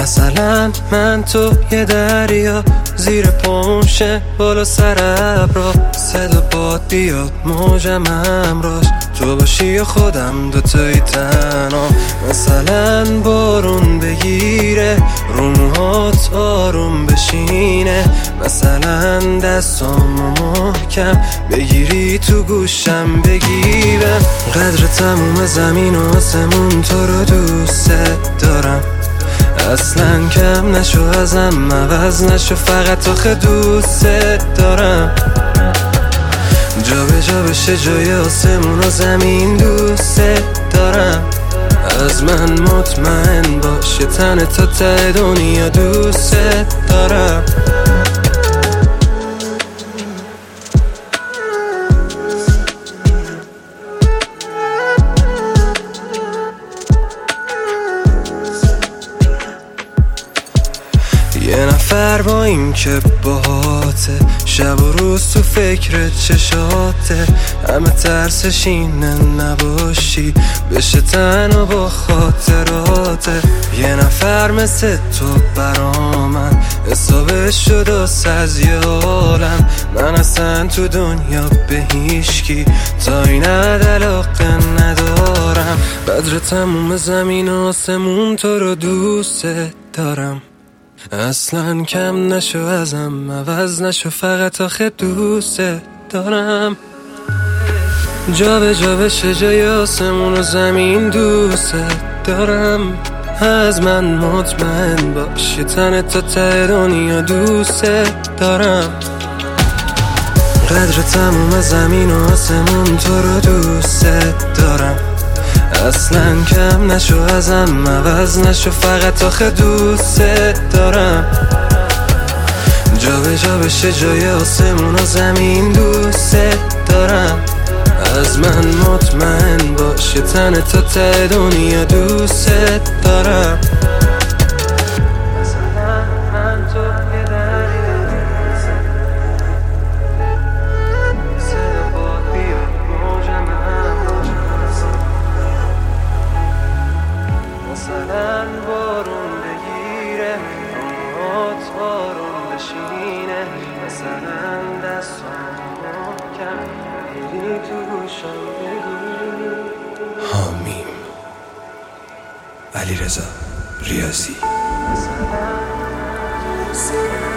مثلا من تو یه دریا، زیر پامشه بالا سر ابرا، صدا باد بیاد موجم همراش، تو باشی یا خودم دوتایی تنها. مثلا بارون بگیره رو موهات آروم بشینه، مثلا دستامو محکم بگیری تو گوشم بگیرم. قدر تموم زمین و آسمون تو رو دوست دارم، اصلا کم نشو ازم عوض نشو، فقط آخه دوست دارم. جا به جا بشه جای آسمون و زمین دوست دارم، از من مطمئن باش یه تن تا ته دنیا دوست دارم. یه نفر با این که باهاته، شب و روز تو فکر چشاته، همه ترسش اینه نباشی بشه تنها با خاطراته. یه نفر مثل تو برا من حسابش شد از یه عالم، من اصلا تو دنیا به هیچکی تا این علاقه ندارم. قدر تموم زمین و آسمون تو رو دوست دارم، اصلا کم نشو ازم عوض نشو، فقط آخه دوست دارم. جا به جا بشه جای آسمون و زمین دوست دارم، از من مطمئن باش یه تن تا ته دنیا دوست دارم. قدر تموم زمین و آسمون تو رو دوست دارم، اصلا کم نشو ازم عوض نشو، فقط آخه دوست دارم. جا به جا بشه جای آسمون و زمین دوست دارم، از من مطمئن باش یه تن تا ته دنیا دوست دارم. مثلا بارون بگیره رومات آروم بشینه، مثلا دستامو محکم بگیری تو گوشم بگیری. حامیم علیرضا ریاضی.